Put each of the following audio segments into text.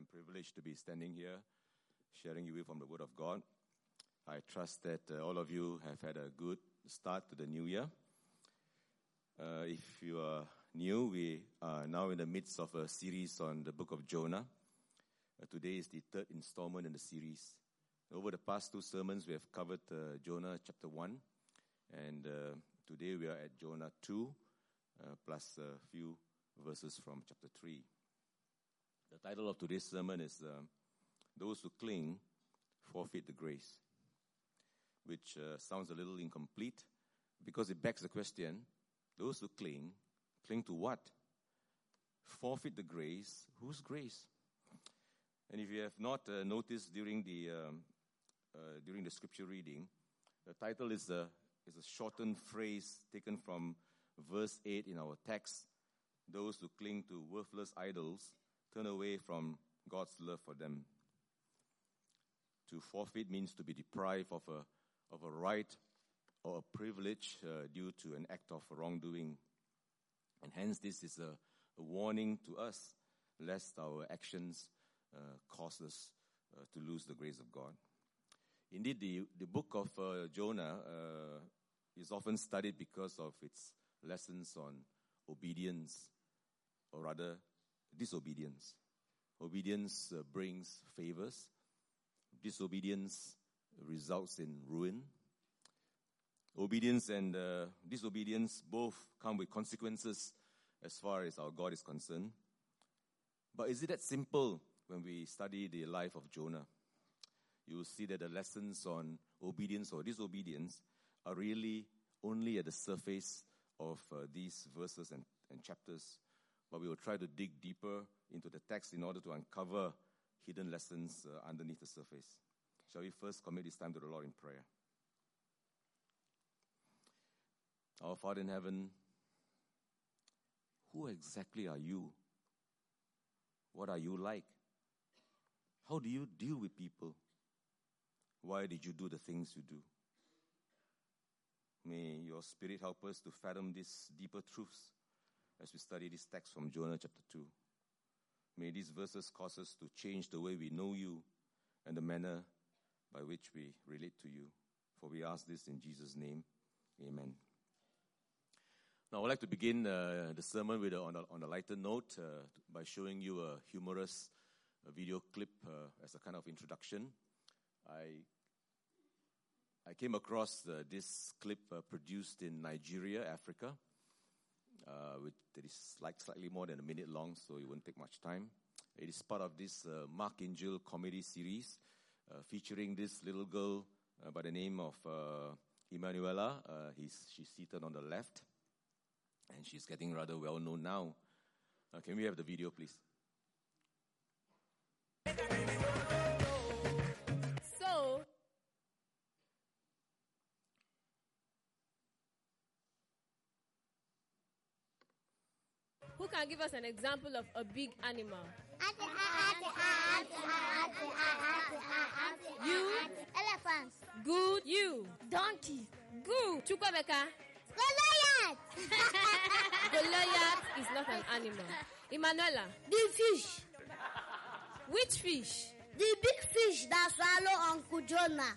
and privileged to be standing here, sharing you from the Word of God. I trust that all of you have had a good start to the new year. If you are new, we are now in the midst of a series on the book of Jonah. Today is the third installment in the series. Over the past two sermons, we have covered Jonah chapter 1, and today we are at Jonah 2, plus a few verses from chapter 3. The title of today's sermon is Those Who Cling Forfeit the Grace, which sounds a little incomplete because it begs the question, those who cling to what? Forfeit the grace. Whose grace? And if you have not noticed during the scripture reading, the title is a shortened phrase taken from verse 8 in our text. Those who cling to worthless idols turn away from God's love for them. To forfeit means to be deprived of a right or a privilege due to an act of wrongdoing. And hence this is a warning to us lest our actions cause us to lose the grace of God. Indeed, the book of Jonah is often studied because of its lessons on obedience, or rather disobedience. Obedience brings favors. Disobedience results in ruin. Obedience and disobedience both come with consequences as far as our God is concerned. But is it that simple when we study the life of Jonah? You will see that the lessons on obedience or disobedience are really only at the surface of these verses and chapters. But we will try to dig deeper into the text in order to uncover hidden lessons underneath the surface. Shall we first commit this time to the Lord in prayer? Our Father in heaven, who exactly are you? What are you like? How do you deal with people? Why did you do the things you do? May your Spirit help us to fathom these deeper truths as we study this text from Jonah chapter 2. May these verses cause us to change the way we know you and the manner by which we relate to you. For we ask this in Jesus' name. Amen. Now, I would like to begin the sermon with on a lighter note by showing you a humorous video clip as a kind of introduction. I came across this clip produced in Nigeria, Africa. It is slightly more than a minute long, so it won't take much time. It is part of this Mark Angel comedy series featuring this little girl by the name of Emanuela. She's seated on the left, and she's getting rather well known now. Can we have the video, please? So, who can give us an example of a big animal? You? Elephants. Good. You? Donkey. Good. Chukwemeka? Goliath. Goliath is not an animal. Emanuela? The fish. Which fish? The big fish that swallow Uncle Jonah.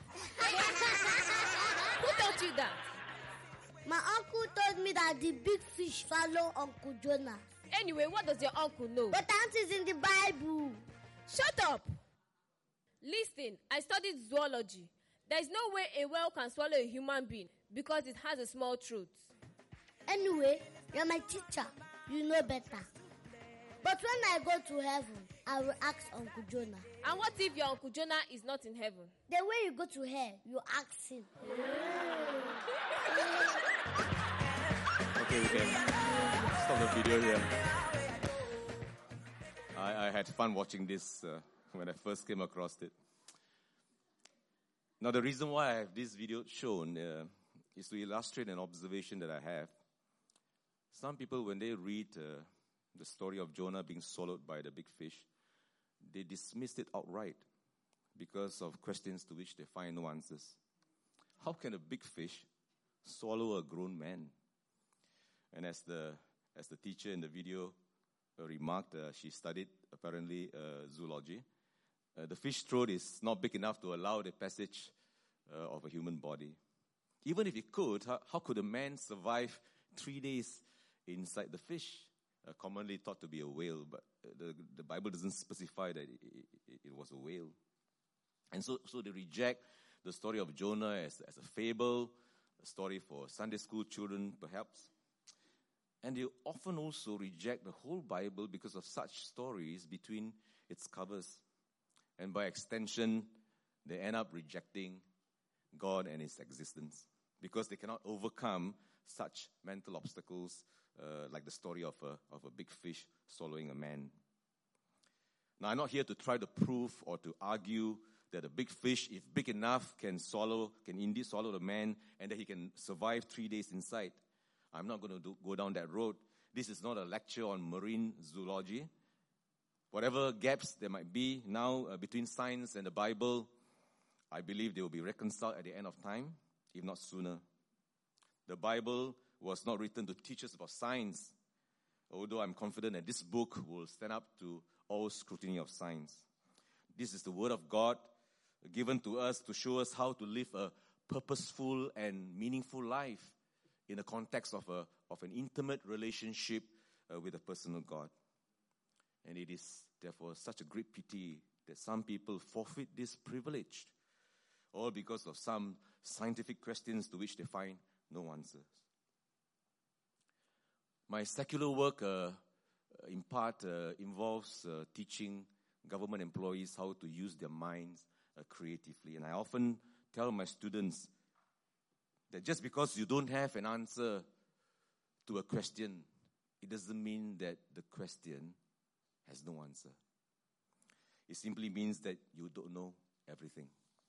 Who taught you that? My uncle told me that the big fish swallow Uncle Jonah. Anyway, what does your uncle know? But that is in the Bible. Shut up! Listen, I studied zoology. There is no way a whale can swallow a human being because it has a small throat. Anyway, you're my teacher. You know better. But when I go to heaven, I will ask Uncle Jonah. And what if your Uncle Jonah is not in heaven? The way you go to hell, you ask him. Okay, we can stop the video here. I had fun watching this when I first came across it. Now, the reason why I have this video shown is to illustrate an observation that I have. Some people, when they read the story of Jonah being swallowed by the big fish, they dismissed it outright because of questions to which they find no answers. How can a big fish swallow a grown man? And as the teacher in the video remarked, she studied apparently zoology. The fish throat is not big enough to allow the passage of a human body. Even if it could, how could a man survive 3 days inside the fish? Commonly thought to be a whale, but the Bible doesn't specify that it was a whale. And so they reject the story of Jonah as a fable, a story for Sunday school children perhaps. And they often also reject the whole Bible because of such stories between its covers. And by extension, they end up rejecting God and His existence because they cannot overcome such mental obstacles like the story of a big fish swallowing a man. Now, I'm not here to try to prove or to argue that a big fish, if big enough, can indeed swallow the man and that he can survive 3 days inside. I'm not going to go down that road. This is not a lecture on marine zoology. Whatever gaps there might be now between science and the Bible, I believe they will be reconciled at the end of time, if not sooner. The Bible was not written to teach us about science, although I'm confident that this book will stand up to all scrutiny of science. This is the Word of God given to us to show us how to live a purposeful and meaningful life in the context of an intimate relationship with a personal God. And it is therefore such a great pity that some people forfeit this privilege, all because of some scientific questions to which they find no answers. My secular work in part involves teaching government employees how to use their minds creatively. And I often tell my students that just because you don't have an answer to a question, it doesn't mean that the question has no answer. It simply means that you don't know everything.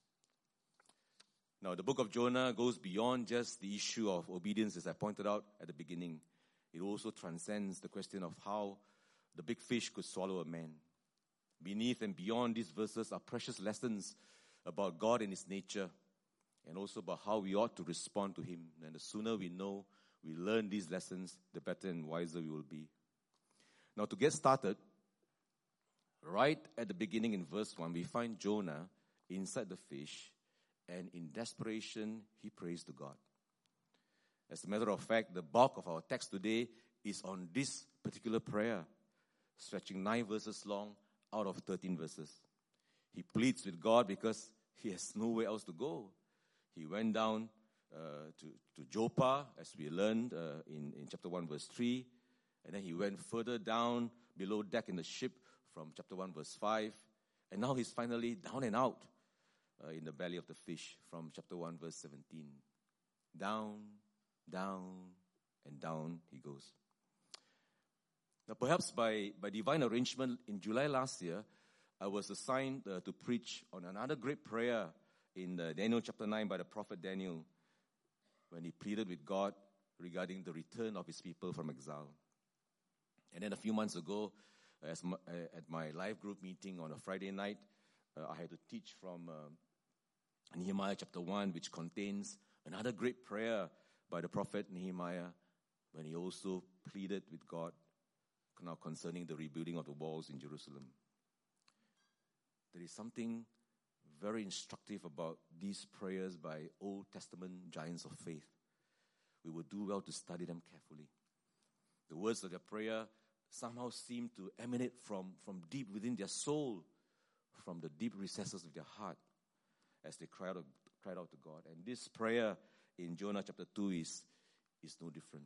Now, the book of Jonah goes beyond just the issue of obedience, as I pointed out at the beginning. It also transcends the question of how the big fish could swallow a man. Beneath and beyond these verses are precious lessons about God and His nature, and also about how we ought to respond to Him. And the sooner we learn these lessons, the better and wiser we will be. Now, to get started, right at the beginning in verse 1, we find Jonah inside the fish, and in desperation, he prays to God. As a matter of fact, the bulk of our text today is on this particular prayer, stretching 9 verses long out of 13 verses. He pleads with God because he has nowhere else to go. He went down to Joppa, as we learned in chapter 1, verse 3. And then he went further down below deck in the ship from chapter 1, verse 5. And now he's finally down and out in the belly of the fish from chapter 1, verse 17. Down, down, and down he goes. Now, perhaps by divine arrangement, in July last year, I was assigned to preach on another great prayer in Daniel chapter 9 by the prophet Daniel, when he pleaded with God regarding the return of his people from exile. And then a few months ago, at my live group meeting on a Friday night, I had to teach from Nehemiah chapter 1, which contains another great prayer by the prophet Nehemiah, when he also pleaded with God now concerning the rebuilding of the walls in Jerusalem. There is something very instructive about these prayers by Old Testament giants of faith. We would do well to study them carefully. The words of their prayer somehow seem to emanate from deep within their soul, from the deep recesses of their heart, as they cried out to God. And this prayer in Jonah chapter 2 is no different.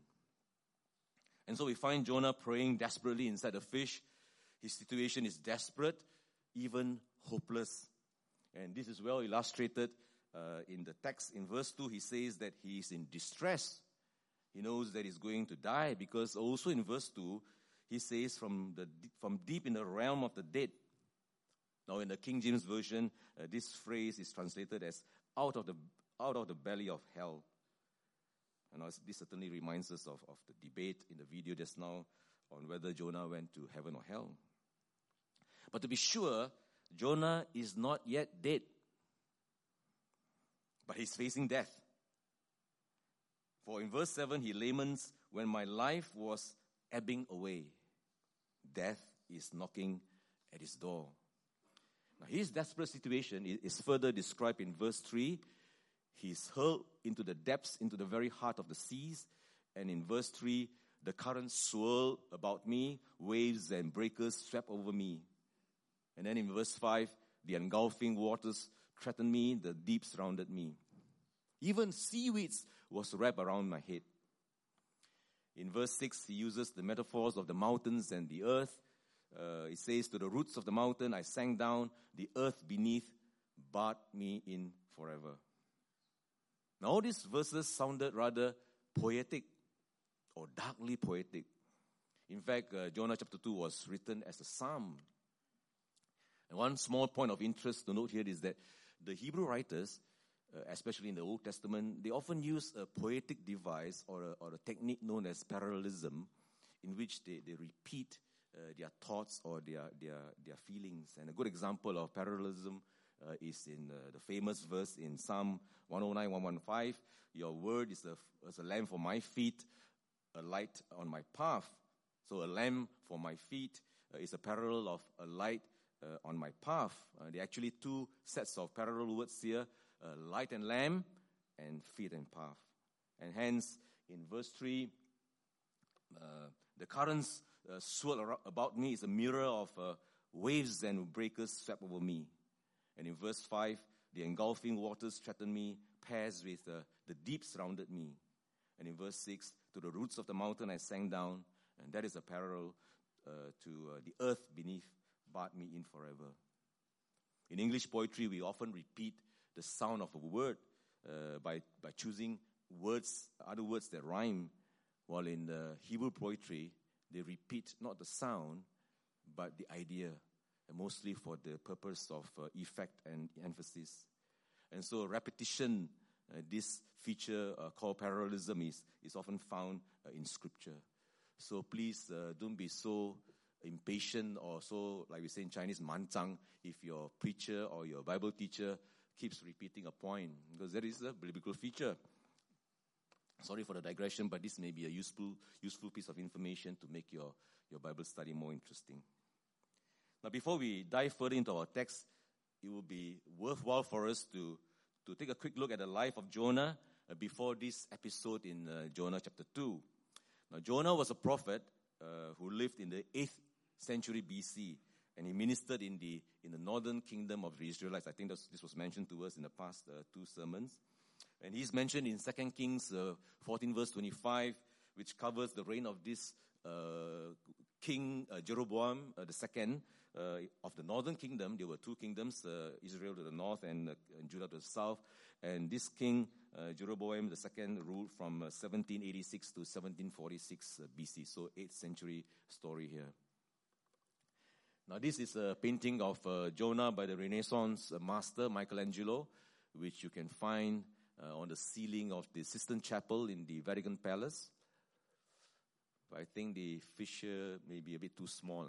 And so we find Jonah praying desperately inside the fish. His situation is desperate, even hopeless. And this is well illustrated in the text. In verse 2, he says that he is in distress. He knows that he's going to die, because also in verse 2, he says from deep in the realm of the dead. Now in the King James Version, this phrase is translated as out of the belly of hell. And this certainly reminds us of the debate in the video just now on whether Jonah went to heaven or hell. But to be sure, Jonah is not yet dead, but he's facing death. For in verse 7, he laments, "When my life was ebbing away, death is knocking at his door. Now, his desperate situation is further described in verse 3. He's hurled into the depths, into the very heart of the seas. And in verse 3, the currents swirl about me, waves and breakers swept over me. And then in verse 5, the engulfing waters threatened me, the deep surrounded me. Even seaweeds was wrapped around my head. In verse 6, he uses the metaphors of the mountains and the earth. It says, to the roots of the mountain I sank down, the earth beneath barred me in forever. Now all these verses sounded rather poetic or darkly poetic. In fact, Jonah chapter 2 was written as a psalm. And one small point of interest to note here is that the Hebrew writers, especially in the Old Testament, they often use a poetic device or a technique known as parallelism, in which they repeat their thoughts or their feelings. And a good example of parallelism is in the famous verse in Psalm 109, 115. Your word is a lamp for my feet, a light on my path. So a lamp for my feet is a parallel of a light on my path. There are actually two sets of parallel words here, light and lamp, and feet and path. And hence, in verse 3, the currents swirl about me is a mirror of waves and breakers swept over me. And in verse 5, the engulfing waters threatened me, pairs with the deep surrounded me. And in verse 6, to the roots of the mountain I sank down, and that is a parallel to the earth beneath barred me in forever. In English poetry, we often repeat the sound of a word by choosing other words that rhyme, while in the Hebrew poetry, they repeat not the sound, but the idea, and mostly for the purpose of effect and emphasis. And so repetition, this feature called parallelism, is often found in Scripture. So please don't be so impatient or so, like we say in Chinese, manzang, if your preacher or your Bible teacher keeps repeating a point, because that is a biblical feature. Sorry for the digression, but this may be a useful piece of information to make your Bible study more interesting. Now, before we dive further into our text, it will be worthwhile for us to take a quick look at the life of Jonah before this episode in Jonah chapter 2. Now, Jonah was a prophet who lived in the 8th century BC, and he ministered in the northern kingdom of the Israelites. I think this was mentioned to us in the past two sermons. And he's mentioned in 2 Kings 14 verse 25, which covers the reign of this King Jeroboam II of the northern kingdom. There were two kingdoms, Israel to the north and Judah to the south. And this King Jeroboam II ruled from 1786 to 1746 BC. So 8th century story here. Now this is a painting of Jonah by the Renaissance master Michelangelo, which you can find on the ceiling of the Sistine Chapel in the Vatican Palace. But I think the fissure may be a bit too small.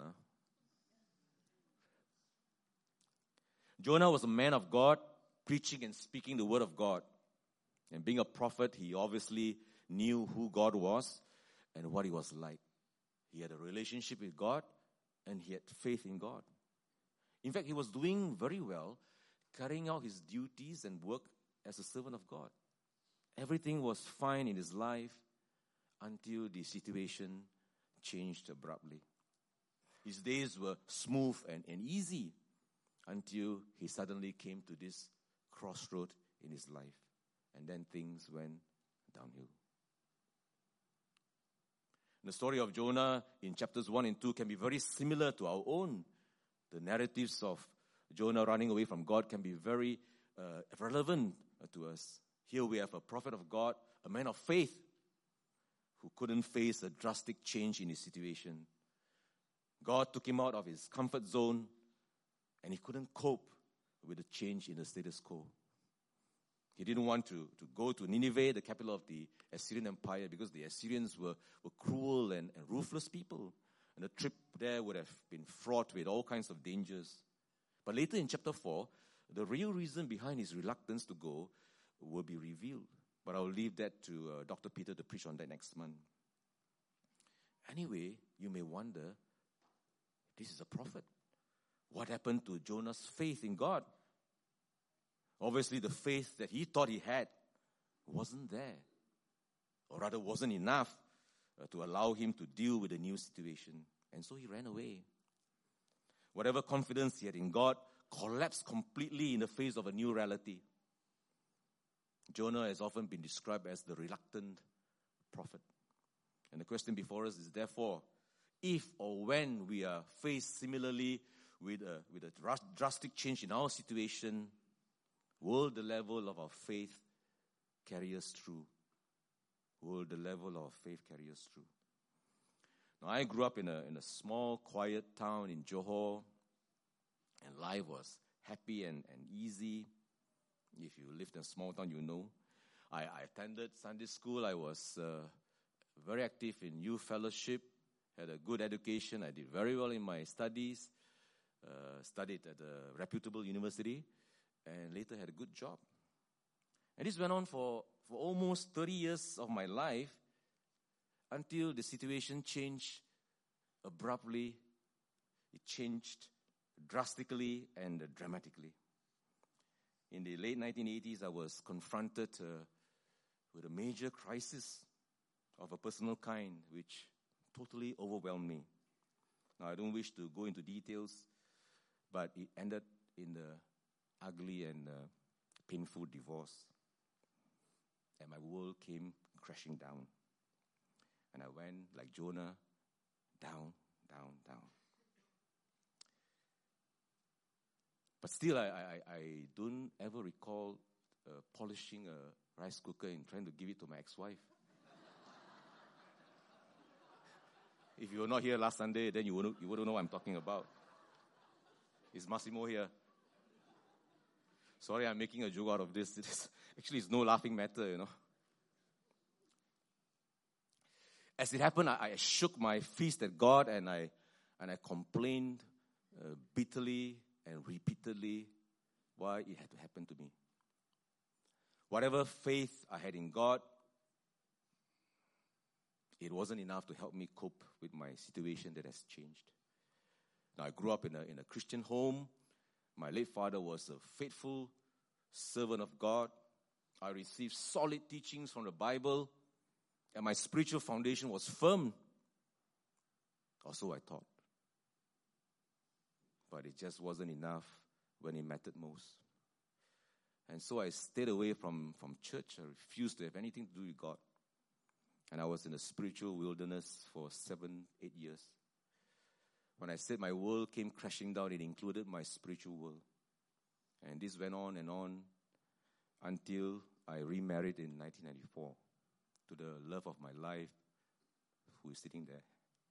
Jonah was a man of God, preaching and speaking the word of God. And being a prophet, he obviously knew who God was and what he was like. He had a relationship with God, and he had faith in God. In fact, he was doing very well, carrying out his duties and work as a servant of God. Everything was fine in his life until the situation changed abruptly. His days were smooth and easy until he suddenly came to this crossroad in his life. And then things went downhill. The story of Jonah in chapters 1 and 2 can be very similar to our own. The narratives of Jonah running away from God can be very relevant to us. Here we have a prophet of God, a man of faith, who couldn't face a drastic change in his situation. God took him out of his comfort zone, and he couldn't cope with the change in the status quo. He didn't want to go to Nineveh, the capital of the Assyrian Empire, because the Assyrians were cruel and ruthless people. And the trip there would have been fraught with all kinds of dangers. But later in chapter 4, the real reason behind his reluctance to go will be revealed. But I'll leave that to Dr. Peter to preach on that next month. Anyway, you may wonder, this is a prophet. what happened to Jonah's faith in God? Obviously, the faith that he thought he had wasn't there, or rather wasn't enough to allow him to deal with the new situation. And so he ran away. Whatever confidence he had in God collapsed completely in the face of a new reality. Jonah has often been described as the reluctant prophet. And the question before us is therefore, if or when we are faced similarly with a drastic change in our situation, will the level of our faith carry us through? Will the level of faith carry us through? Now, I grew up in a small, quiet town in Johor, and life was happy and easy. If you lived in a small town, you know. I attended Sunday school. I was very active in youth fellowship, had a good education. I did very well in my studies, studied at a reputable university, and later had a good job. And this went on for almost 30 years of my life until the situation changed abruptly. It changed drastically and dramatically. In the late 1980s, I was confronted with a major crisis of a personal kind, which totally overwhelmed me. Now, I don't wish to go into details, but it ended in the ugly and painful divorce. And my world came crashing down. And I went, like Jonah, down, down, down. But still, I don't ever recall polishing a rice cooker and trying to give it to my ex-wife. If you were not here last Sunday, then you wouldn't know what I'm talking about. Is Massimo here? Sorry, I'm making a joke out of this. Actually, it's no laughing matter, you know. As it happened, I shook my fist at God and I complained bitterly and repeatedly why it had to happen to me. Whatever faith I had in God, it wasn't enough to help me cope with my situation that has changed. Now, I grew up in a Christian home. My late father was a faithful servant of God. I received solid teachings from the Bible, and my spiritual foundation was firm. Or so I thought. But it just wasn't enough when it mattered most. And so I stayed away from church. I refused to have anything to do with God. And I was in a spiritual wilderness for 7-8 years. When I said my world came crashing down, it included my spiritual world. And this went on and on until I remarried in 1994 to the love of my life, who is sitting there.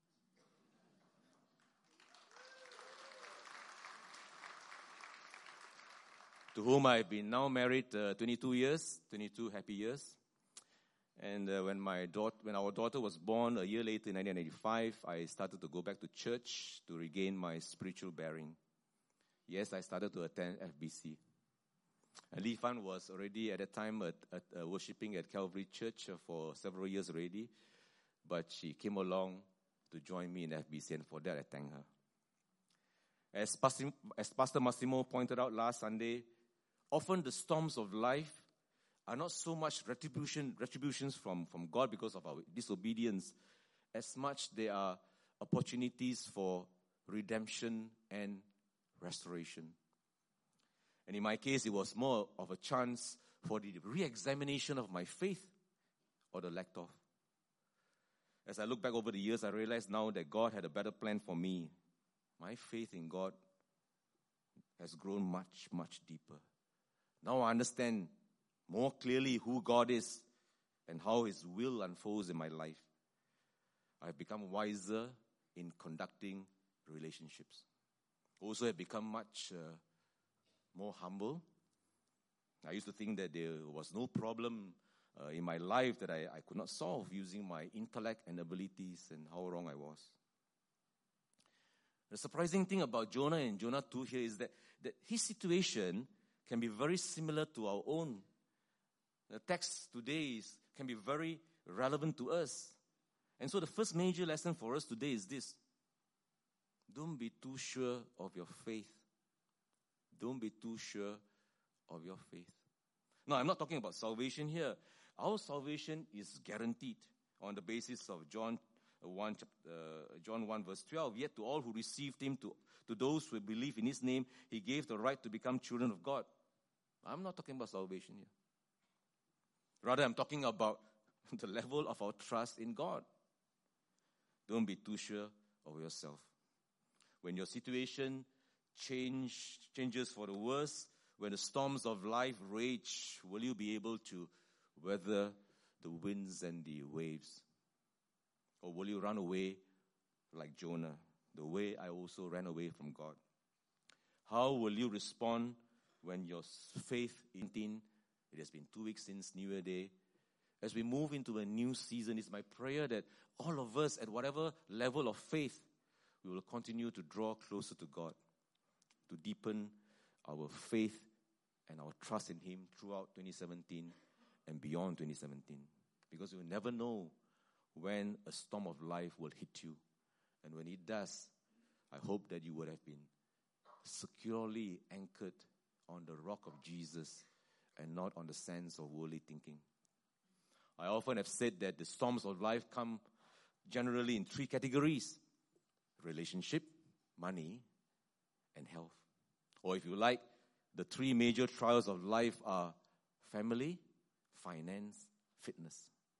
To whom I've been now married 22 happy years. And when our daughter was born a year later in 1985, I started to go back to church to regain my spiritual bearing. Yes, I started to attend FBC. And Li Fan was already at that time worshipping at Calvary Church for several years already. But she came along to join me in FBC, and for that I thank her. As Pastor Massimo pointed out last Sunday, often the storms of life are not so much retributions from God because of our disobedience, as much they are opportunities for redemption and restoration. And in my case, it was more of a chance for the re-examination of my faith, or the lack of. As I look back over the years, I realize now that God had a better plan for me. My faith in God has grown much, much deeper. Now I understand more clearly who God is and how His will unfolds in my life. I've become wiser in conducting relationships. Also, I've become much more humble. I used to think that there was no problem in my life that I could not solve using my intellect and abilities, and how wrong I was. The surprising thing about Jonah and Jonah 2 here is that his situation can be very similar to our own. The text today can be very relevant to us. And so the first major lesson for us today is this. Don't be too sure of your faith. Don't be too sure of your faith. Now, I'm not talking about salvation here. Our salvation is guaranteed on the basis of John 1 verse 12. Yet to all who received him, to those who believe in his name, he gave the right to become children of God. I'm not talking about salvation here. Rather, I'm talking about the level of our trust in God. Don't be too sure of yourself. When your situation changes for the worse, when the storms of life rage, will you be able to weather the winds and the waves? Or will you run away like Jonah, the way I also ran away from God? How will you respond when your faith is in? It has been 2 weeks since New Year Day. As we move into a new season, it's my prayer that all of us, at whatever level of faith, we will continue to draw closer to God, to deepen our faith and our trust in him throughout 2017 and beyond 2017. Because you will never know when a storm of life will hit you. And when it does, I hope that you would have been securely anchored on the rock of Jesus and not on the sands of worldly thinking. I often have said that the storms of life come generally in 3 categories: relationship, money, and health. Or if you like, the 3 major trials of life are family, finance, fitness.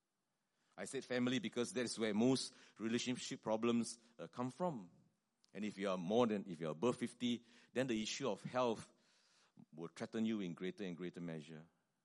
I said family because that's where most relationship problems come from. And if you are above 50, then the issue of health will threaten you in greater and greater measure.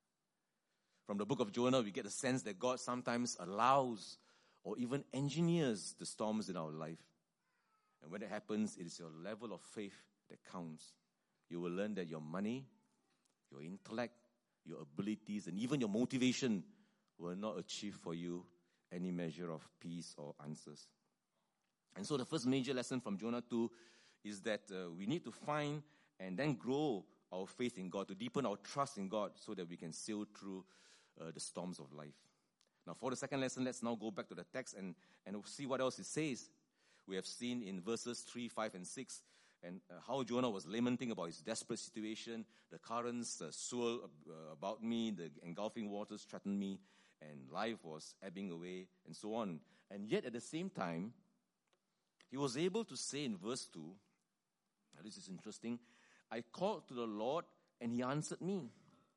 From the book of Jonah, we get the sense that God sometimes allows or even engineers the storms in our life. And when it happens, it is your level of faith that counts. You will learn that your money, your intellect, your abilities, and even your motivation will not achieve for you any measure of peace or answers. And so the first major lesson from Jonah 2 is that we need to find and then grow our faith in God, to deepen our trust in God so that we can sail through the storms of life. Now, for the second lesson, let's now go back to the text and see what else it says. We have seen in verses 3, 5, and 6 and how Jonah was lamenting about his desperate situation. The currents swirl about me, the engulfing waters threatened me, and life was ebbing away, and so on. And yet, at the same time, he was able to say in verse 2, now this is interesting, I called to the Lord, and he answered me.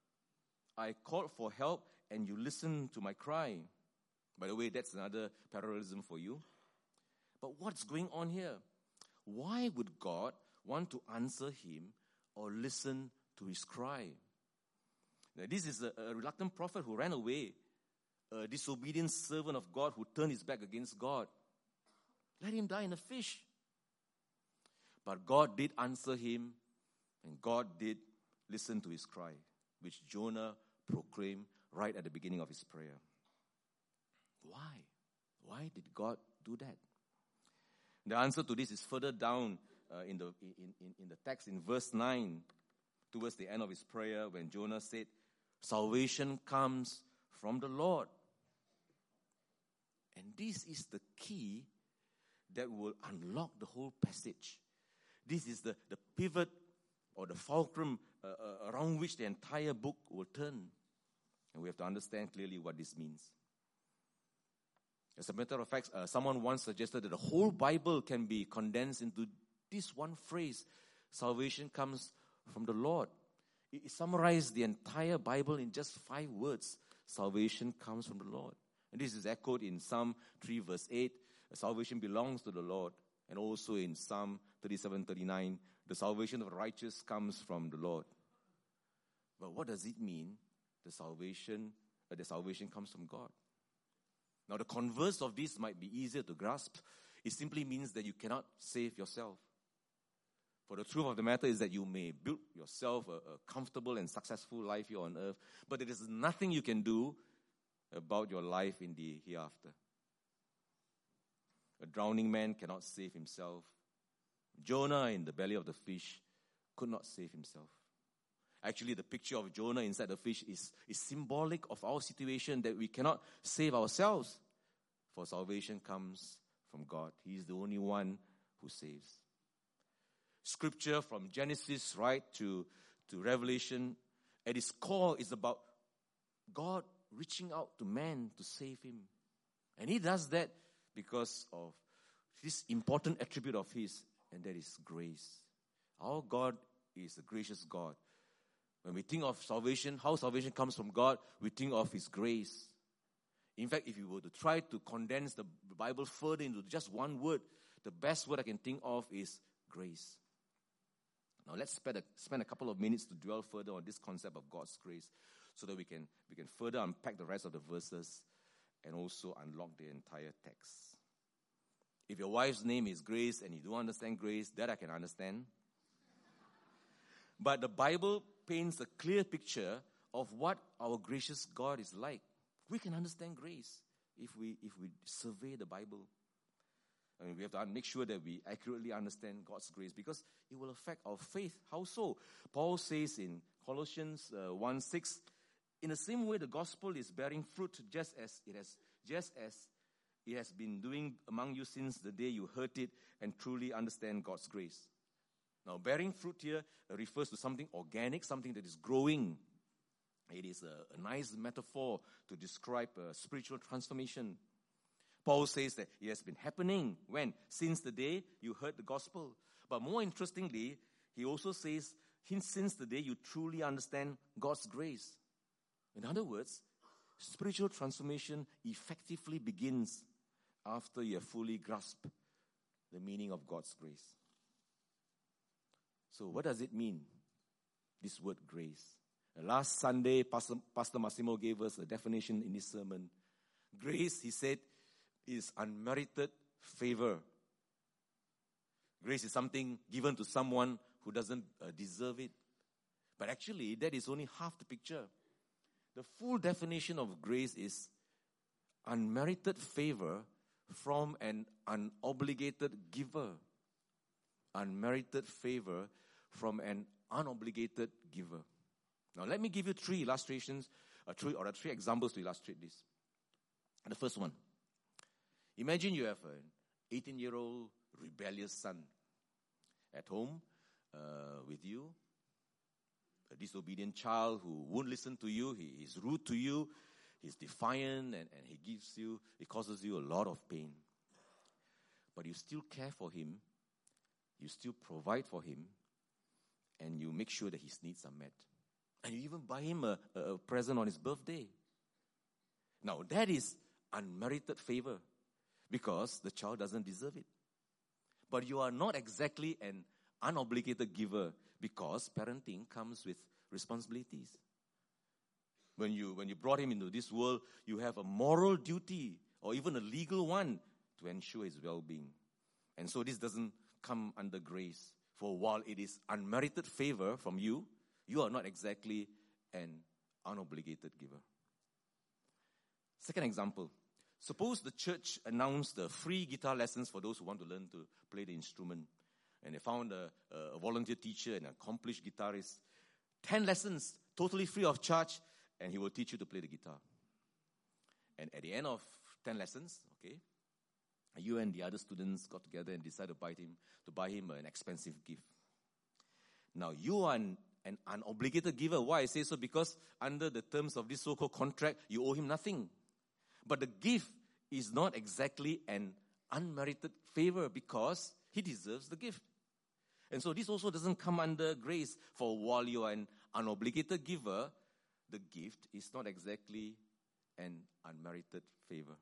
I called for help, and you listened to my cry. By the way, that's another parallelism for you. But what's going on here? Why would God want to answer him or listen to his cry? Now, this is a reluctant prophet who ran away, a disobedient servant of God who turned his back against God. Let him die in a fish. But God did answer him, and God did listen to his cry, which Jonah proclaimed right at the beginning of his prayer. Why? Why did God do that? The answer to this is further down in the text in verse 9, towards the end of his prayer, when Jonah said, salvation comes from the Lord. And this is the key that will unlock the whole passage. This is the pivot or the fulcrum around which the entire book will turn. And we have to understand clearly what this means. As a matter of fact, someone once suggested that the whole Bible can be condensed into this one phrase: salvation comes from the Lord. It summarized the entire Bible in just 5 words. Salvation comes from the Lord. And this is echoed in Psalm 3 verse 8. Salvation belongs to the Lord. And also in Psalm 37:39, the salvation of the righteous comes from the Lord. But what does it mean? The salvation comes from God. Now, the converse of this might be easier to grasp. It simply means that you cannot save yourself. For the truth of the matter is that you may build yourself a comfortable and successful life here on earth, but there is nothing you can do about your life in the hereafter. A drowning man cannot save himself. Jonah in the belly of the fish could not save himself. Actually, the picture of Jonah inside the fish is symbolic of our situation, that we cannot save ourselves. For salvation comes from God. He is the only one who saves. Scripture from Genesis right to Revelation, at its core is about God reaching out to man to save him. And he does that because of this important attribute of his, and that is grace. Our God is a gracious God. When we think of salvation, how salvation comes from God, we think of his grace. In fact, if you were to try to condense the Bible further into just one word, the best word I can think of is grace. Now let's spend a couple of minutes to dwell further on this concept of God's grace, so that we can further unpack the rest of the verses and also unlock the entire text. If your wife's name is Grace and you don't understand grace, that I can understand. But the Bible paints a clear picture of what our gracious God is like. We can understand grace if we survey the Bible. I mean, we have to make sure that we accurately understand God's grace, because it will affect our faith. How so? Paul says in Colossians 1:6, in the same way the gospel is bearing fruit, just as it has been doing among you since the day you heard it and truly understand God's grace. Now, bearing fruit here refers to something organic, something that is growing. It is a nice metaphor to describe spiritual transformation. Paul says that it has been happening when? Since the day you heard the gospel. But more interestingly, he also says, since the day you truly understand God's grace. In other words, spiritual transformation effectively begins after you have fully grasped the meaning of God's grace. So what does it mean, this word grace? Last Sunday, Pastor Massimo gave us a definition in his sermon. Grace, he said, is unmerited favor. Grace is something given to someone who doesn't deserve it. But actually, that is only half the picture. The full definition of grace is unmerited favor from an unobligated giver. Unmerited favor from an unobligated giver. Now, let me give you three illustrations, three examples to illustrate this. The first one. Imagine you have an 18-year-old rebellious son at home with you, a disobedient child who won't listen to you, he is rude to you, he's defiant, and he causes you a lot of pain. But you still care for him, you still provide for him, and you make sure that his needs are met. And you even buy him a present on his birthday. Now, that is unmerited favor, because the child doesn't deserve it. But you are not exactly an unobligated giver, because parenting comes with responsibilities. When you brought him into this world, you have a moral duty, or even a legal one, to ensure his well-being. And so this doesn't come under grace. For while it is unmerited favor from you, you are not exactly an unobligated giver. Second example. Suppose the church announced the free guitar lessons for those who want to learn to play the instrument. And they found a volunteer teacher, an accomplished guitarist. 10 lessons, totally free of charge, and he will teach you to play the guitar. And at the end of 10 lessons, okay, you and the other students got together and decided to buy him an expensive gift. Now, you are an unobligated giver. Why I say so? Because under the terms of this so-called contract, you owe him nothing. But the gift is not exactly an unmerited favor, because he deserves the gift. And so this also doesn't come under grace. For while you are an unobligated giver, the gift is not exactly an unmerited favor.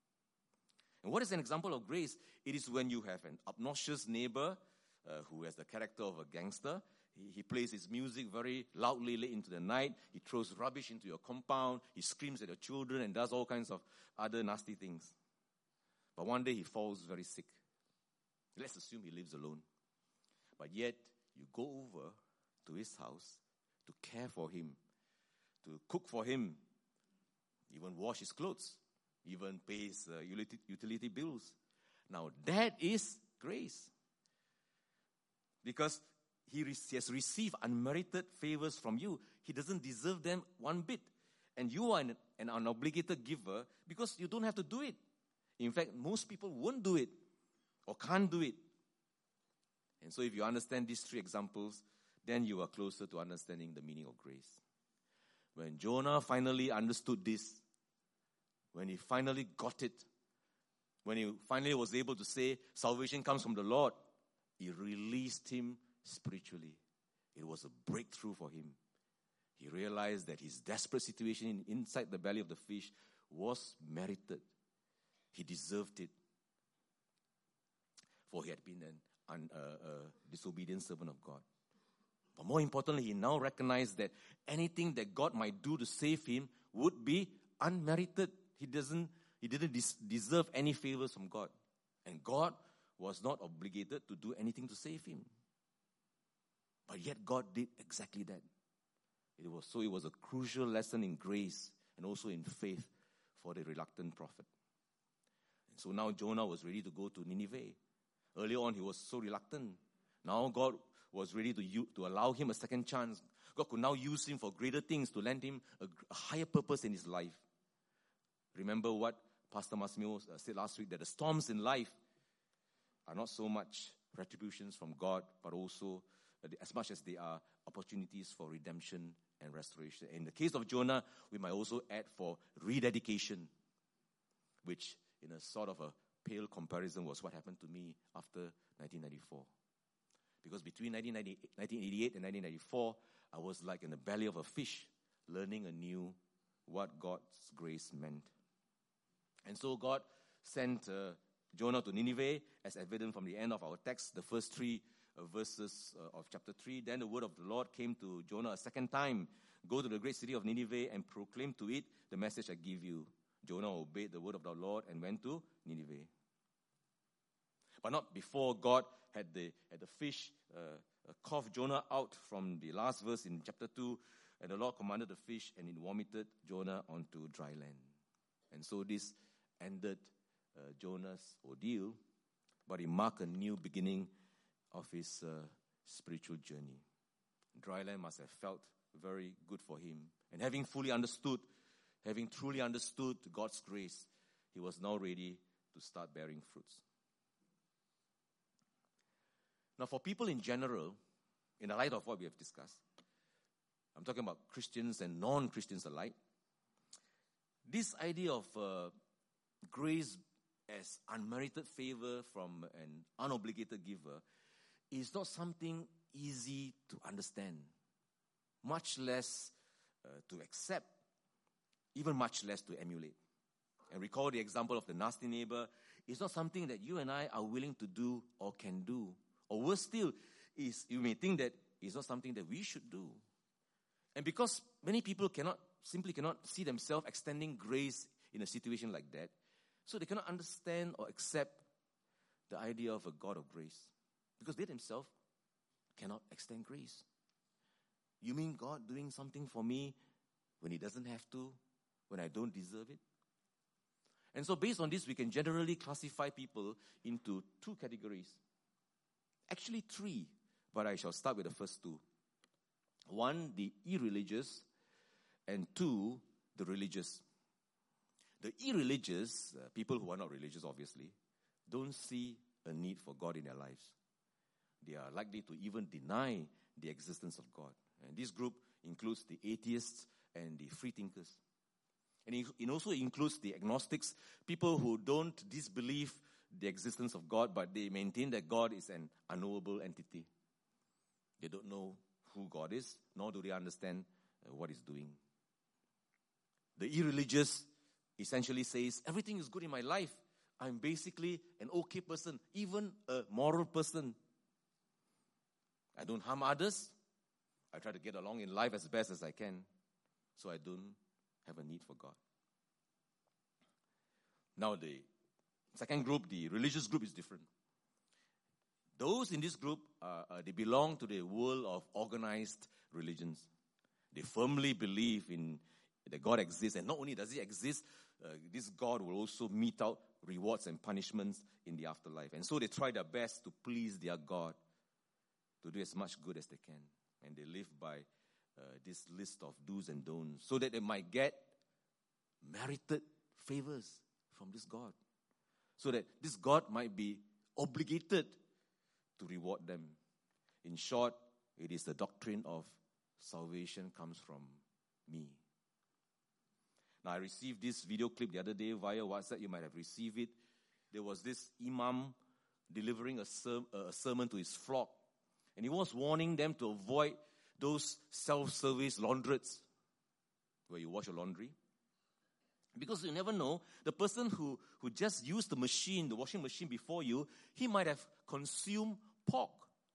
And what is an example of grace? It is when you have an obnoxious neighbor who has the character of a gangster. He plays his music very loudly late into the night. He throws rubbish into your compound. He screams at your children and does all kinds of other nasty things. But one day he falls very sick. Let's assume he lives alone. But yet, you go over to his house to care for him, to cook for him, even wash his clothes, even pay his utility bills. Now, that is grace. Because he has received unmerited favors from you. He doesn't deserve them one bit. And you are an unobligated giver because you don't have to do it. In fact, most people won't do it or can't do it. And so if you understand these three examples, then you are closer to understanding the meaning of grace. When Jonah finally understood this, when he finally got it, when he finally was able to say salvation comes from the Lord, he released him spiritually. It was a breakthrough for him. He realized that his desperate situation inside the belly of the fish was merited. He deserved it. For he had been a disobedient servant of God. But more importantly, he now recognized that anything that God might do to save him would be unmerited. He didn't deserve any favors from God. And God was not obligated to do anything to save him. But yet God did exactly that. It was a crucial lesson in grace and also in faith for the reluctant prophet. And so now Jonah was ready to go to Nineveh. Earlier on, he was so reluctant. Now God was ready to allow him a second chance. God could now use him for greater things, to lend him a higher purpose in his life. Remember what Pastor Masmio said last week, that the storms in life are not so much retributions from God, but also as much as they are opportunities for redemption and restoration. In the case of Jonah, we might also add for rededication, which in a sort of a pale comparison was what happened to me after 1994. Because between 1988 and 1994, I was like in the belly of a fish, learning anew what God's grace meant. And so God sent Jonah to Nineveh, as evident from the end of our text, the first three verses of chapter 3. Then the word of the Lord came to Jonah a second time. Go to the great city of Nineveh and proclaim to it the message I give you. Jonah obeyed the word of the Lord and went to Nineveh. But not before God had the fish cough Jonah out from the last verse in chapter 2. And the Lord commanded the fish, and it vomited Jonah onto dry land. And so this ended Jonah's ordeal, but it marked a new beginning of his spiritual journey. Dry land must have felt very good for him. And having truly understood God's grace, he was now ready to start bearing fruits. Now, for people in general, in the light of what we have discussed, I'm talking about Christians and non-Christians alike, this idea of grace as unmerited favor from an unobligated giver is not something easy to understand, much less to accept, even much less to emulate. And recall the example of the nasty neighbor. It's not something that you and I are willing to do or can do. Or worse still, you may think that it's not something that we should do. And because many people simply cannot see themselves extending grace in a situation like that, so they cannot understand or accept the idea of a God of grace. Because they themselves cannot extend grace. You mean God doing something for me when He doesn't have to, when I don't deserve it? And so based on this, we can generally classify people into two categories. Actually three, but I shall start with the first two. One, the irreligious, and two, the religious. The irreligious, people who are not religious obviously, don't see a need for God in their lives. They are likely to even deny the existence of God. And this group includes the atheists and the free thinkers. And it also includes the agnostics, people who don't disbelieve the existence of God, but they maintain that God is an unknowable entity. They don't know who God is, nor do they understand what He's doing. The irreligious essentially says, everything is good in my life. I'm basically an okay person, even a moral person. I don't harm others. I try to get along in life as best as I can, so I don't have a need for God. Now the second group, the religious group, is different. Those in this group, they belong to the world of organized religions. They firmly believe that God exists, and not only does He exist, this God will also mete out rewards and punishments in the afterlife. And so they try their best to please their God, to do as much good as they can. And they live by this list of do's and don'ts, so that they might get merited favors from this God. So that this God might be obligated to reward them. In short, it is the doctrine of salvation comes from me. Now, I received this video clip the other day via WhatsApp. You might have received it. There was this imam delivering a sermon to his flock. And he was warning them to avoid those self-service laundrettes where you wash your laundry. Because you never know, the person who just used the washing machine before you, he might have consumed pork.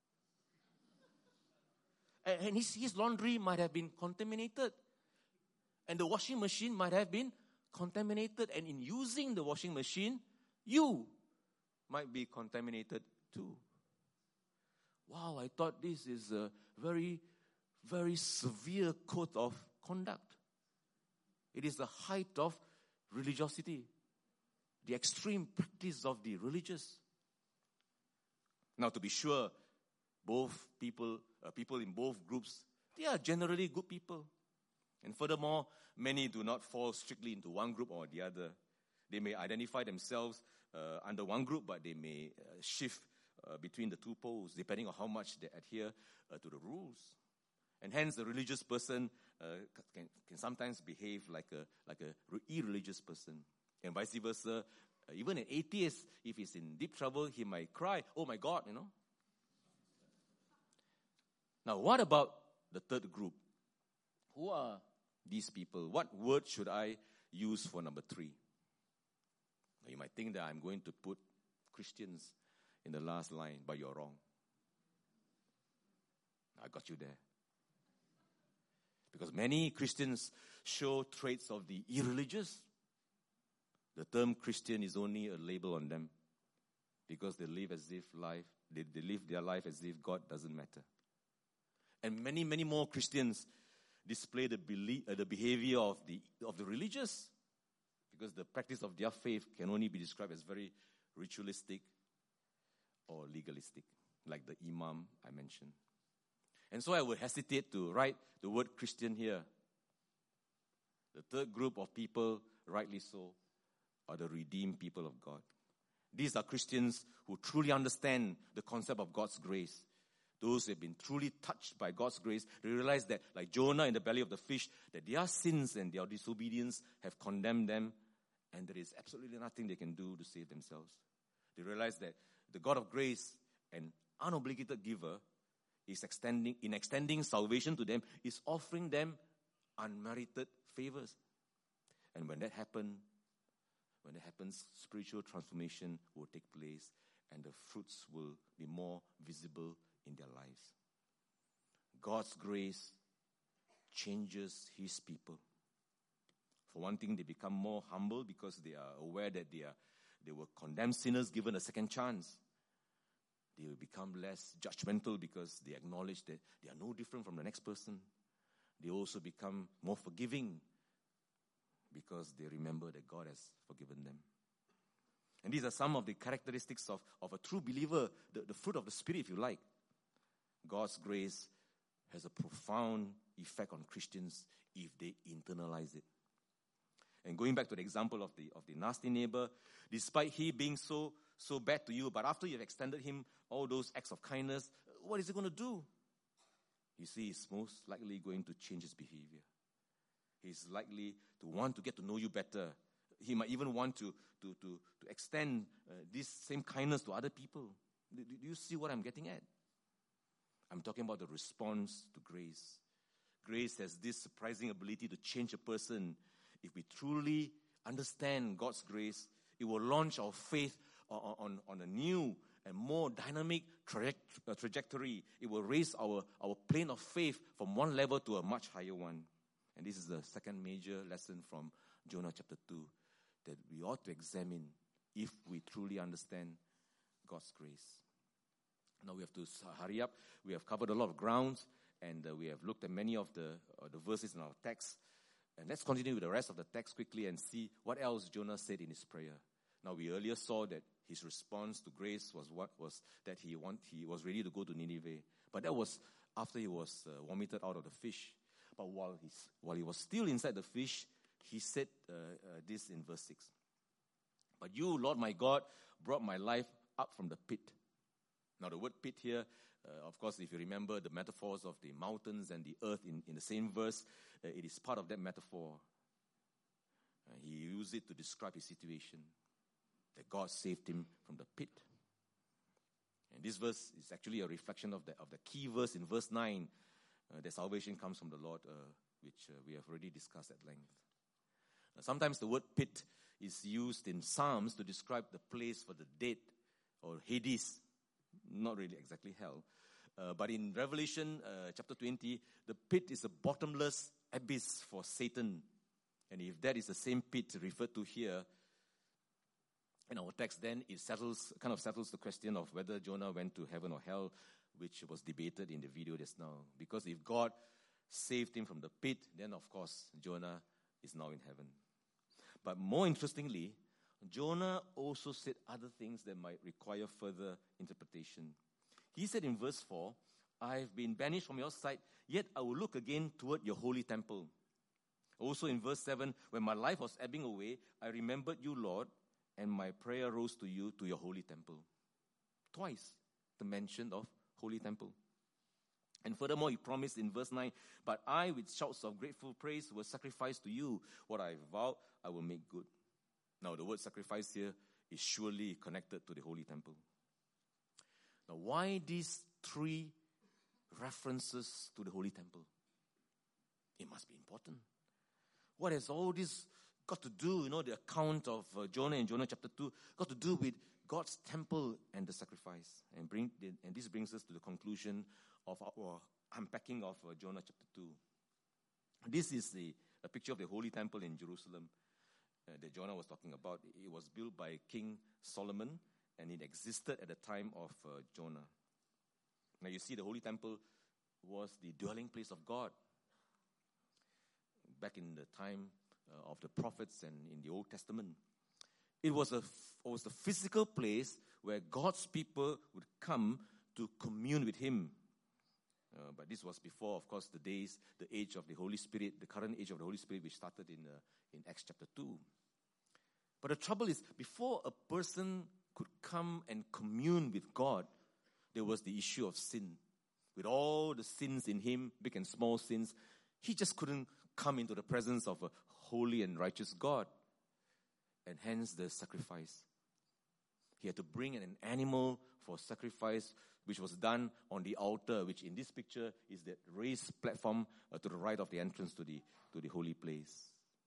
And his laundry might have been contaminated. And the washing machine might have been contaminated. And in using the washing machine, you might be contaminated too. Wow, I thought this is a very, very severe code of conduct. It is the height of religiosity, the extreme practice of the religious. Now, to be sure, both people in both groups, they are generally good people. And furthermore, many do not fall strictly into one group or the other. They may identify themselves under one group, but they may shift between the two poles, depending on how much they adhere to the rules. And hence, the religious person can sometimes behave like a irreligious person. And vice versa, even an atheist, if he's in deep trouble, he might cry, "Oh my God," Now, what about the third group? Who are these people? What word should I use for number 3? Now, you might think that I'm going to put Christians in the last line, but you're wrong. I got you there. Because many Christians show traits of the irreligious. The term Christian is only a label on them because they live they live their life as if God doesn't matter. And many, many more Christians display the behavior of the religious, because the practice of their faith can only be described as very ritualistic or legalistic, like the imam I mentioned. And so I would hesitate to write the word Christian here. The third group of people, rightly so, are the redeemed people of God. These are Christians who truly understand the concept of God's grace. Those who have been truly touched by God's grace, they realize that, like Jonah in the belly of the fish, that their sins and their disobedience have condemned them, and there is absolutely nothing they can do to save themselves. They realize that the God of grace, an unobligated giver, is extending salvation to them, is offering them unmerited favors. And when that happens, spiritual transformation will take place, and the fruits will be more visible in their lives. God's grace changes His people. For one thing, they become more humble because they are aware that they were condemned sinners given a second chance. They will become less judgmental because they acknowledge that they are no different from the next person. They also become more forgiving because they remember that God has forgiven them. And these are some of the characteristics of a true believer, the fruit of the Spirit, if you like. God's grace has a profound effect on Christians if they internalize it. And going back to the example of the nasty neighbor, despite he being so bad to you, but after you've extended him all those acts of kindness, what is he going to do? You see, he's most likely going to change his behavior. He's likely to want to get to know you better. He might even want to extend this same kindness to other people. Do you see what I'm getting at? I'm talking about the response to grace. Grace has this surprising ability to change a person. If we truly understand God's grace, it will launch our faith on a new and more dynamic trajectory. It will raise our plane of faith from one level to a much higher one. And this is the second major lesson from Jonah chapter 2, that we ought to examine if we truly understand God's grace. Now we have to hurry up. We have covered a lot of grounds, and we have looked at many of the verses in our text. And let's continue with the rest of the text quickly and see what else Jonah said in his prayer. Now we earlier saw that his response to grace was that he was ready to go to Nineveh. But that was after he was vomited out of the fish. But while he was still inside the fish, he said this in verse 6. "But you, Lord my God, brought my life up from the pit. Now, the word pit here, of course, if you remember the metaphors of the mountains and the earth in the same verse, it is part of that metaphor. He used it to describe his situation, that God saved him from the pit. And this verse is actually a reflection of the key verse in verse 9, that salvation comes from the Lord, which we have already discussed at length. Sometimes the word pit is used in Psalms to describe the place for the dead, or Hades, not really exactly hell. But in Revelation chapter 20, the pit is a bottomless abyss for Satan. And if that is the same pit referred to here in our text, then it kind of settles the question of whether Jonah went to heaven or hell, which was debated in the video just now. Because if God saved him from the pit, then of course Jonah is now in heaven. But more interestingly, Jonah also said other things that might require further interpretation. He said in verse 4, "I have been banished from your sight, yet I will look again toward your holy temple." Also in verse 7, "When my life was ebbing away, I remembered you, Lord, and my prayer rose to you, to your holy temple." Twice the mention of holy temple. And furthermore, he promised in verse 9, "But I, with shouts of grateful praise, will sacrifice to you. What I vowed, I will make good." Now, the word sacrifice here is surely connected to the holy temple. Now, why these three references to the holy temple? It must be important. What has all this got to do, the account of Jonah in Jonah chapter 2, got to do with God's temple and the sacrifice? And this brings us to the conclusion of our unpacking of Jonah chapter 2. This is a picture of the holy temple in Jerusalem that Jonah was talking about. It was built by King Solomon, and it existed at the time of Jonah. Now you see, the holy temple was the dwelling place of God. Back in the time of the prophets and in the Old Testament, it was a physical place where God's people would come to commune with Him. But this was before, of course, the age of the Holy Spirit, the current age of the Holy Spirit, which started in Acts chapter 2. But the trouble is, before a person could come and commune with God, there was the issue of sin. With all the sins in him, big and small sins, he just couldn't come into the presence of a holy and righteous God. And hence the sacrifice. He had to bring an animal for sacrifice, which was done on the altar, which in this picture is that raised platform to the right of the entrance to the holy place.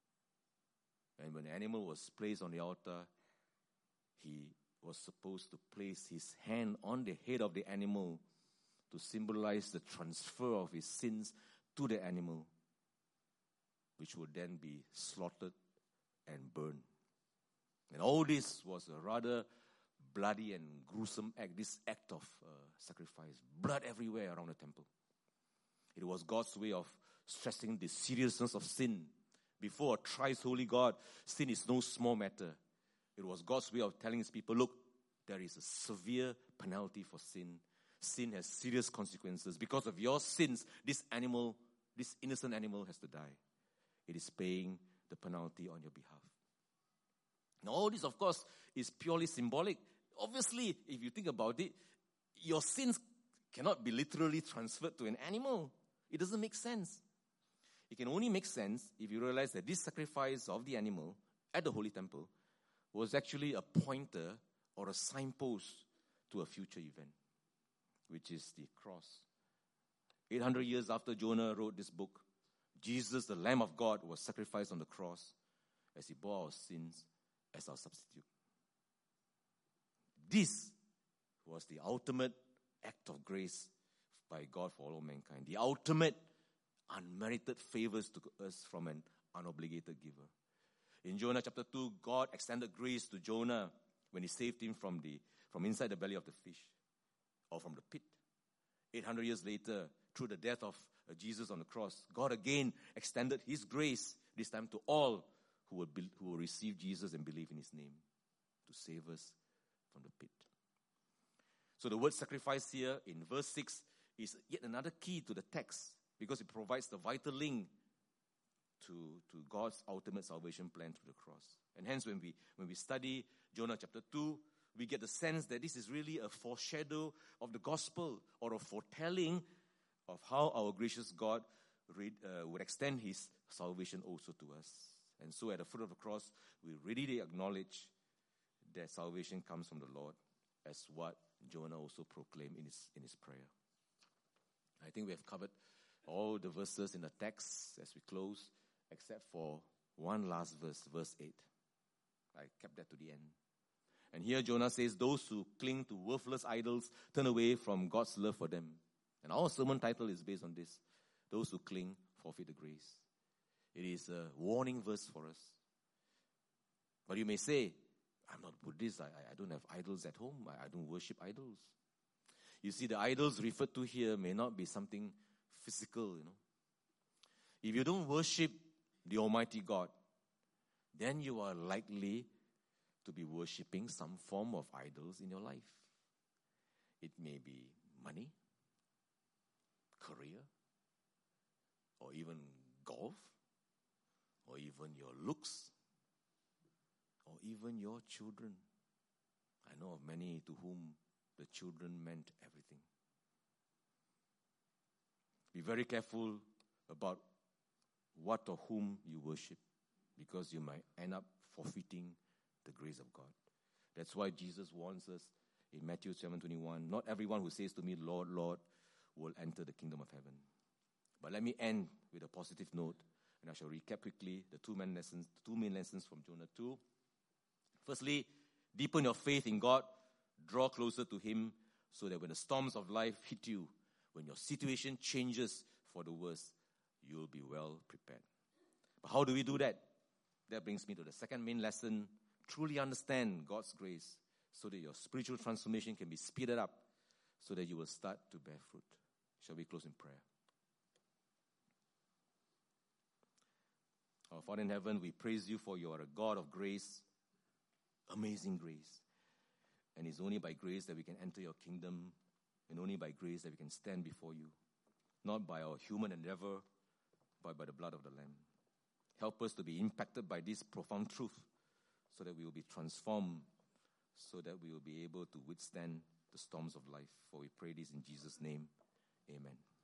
And when the animal was placed on the altar, he was supposed to place his hand on the head of the animal to symbolize the transfer of his sins to the animal, which would then be slaughtered and burned. And all this was a rather bloody and gruesome act, this act of sacrifice. Blood everywhere around the temple. It was God's way of stressing the seriousness of sin. Before a thrice holy God, sin is no small matter. It was God's way of telling his people, look, there is a severe penalty for sin. Sin has serious consequences. Because of your sins, this innocent animal has to die. It is paying the penalty on your behalf. Now, all this, of course, is purely symbolic. Obviously, if you think about it, your sins cannot be literally transferred to an animal. It doesn't make sense. It can only make sense if you realize that this sacrifice of the animal at the Holy Temple was actually a pointer or a signpost to a future event, which is the cross. 800 years after Jonah wrote this book, Jesus, the Lamb of God, was sacrificed on the cross as he bore our sins as our substitute. This was the ultimate act of grace by God for all mankind. The ultimate unmerited favors to us from an unobligated giver. In Jonah chapter 2, God extended grace to Jonah when he saved him from inside the belly of the fish, or from the pit. 800 years later, through the death of Jesus on the cross, God again extended his grace, this time to all who will receive Jesus and believe in his name, to save us from the pit. So the word sacrifice here in verse 6 is yet another key to the text, because it provides the vital link to God's ultimate salvation plan through the cross. And hence when we study Jonah chapter 2, we get the sense that this is really a foreshadow of the gospel, or a foretelling of how our gracious God would extend his salvation also to us. And so at the foot of the cross, we readily acknowledge that salvation comes from the Lord, as what Jonah also proclaimed in his prayer. I think we have covered all the verses in the text as we close, except for one last verse, verse 8. I kept that to the end. And here Jonah says, those who cling to worthless idols turn away from God's love for them. And our sermon title is based on this. Those who cling forfeit the grace. It is a warning verse for us. But you may say, I'm not Buddhist. I don't have idols at home. I don't worship idols. You see, the idols referred to here may not be something physical, If you don't worship the Almighty God, then you are likely to be worshipping some form of idols in your life. It may be money, career, or even golf, or even your looks, or even your children. I know of many to whom the children meant everything. Be very careful about what or whom you worship, because you might end up forfeiting the grace of God. That's why Jesus warns us in Matthew 7:21, not everyone who says to me, Lord, Lord, will enter the kingdom of heaven. But let me end with a positive note, and I shall recap quickly the two main lessons from Jonah 2. Firstly, deepen your faith in God, draw closer to him, so that when the storms of life hit you, when your situation changes for the worse, you'll be well prepared. But how do we do that? That brings me to the second main lesson. Truly understand God's grace so that your spiritual transformation can be speeded up, so that you will start to bear fruit. Shall we close in prayer? Our Father in heaven, we praise you for you are a God of grace, amazing grace. And it's only by grace that we can enter your kingdom, and only by grace that we can stand before you. Not by our human endeavor, but by the blood of the Lamb. Help us to be impacted by this profound truth, so that we will be transformed, so that we will be able to withstand the storms of life. For we pray this in Jesus' name. Amen.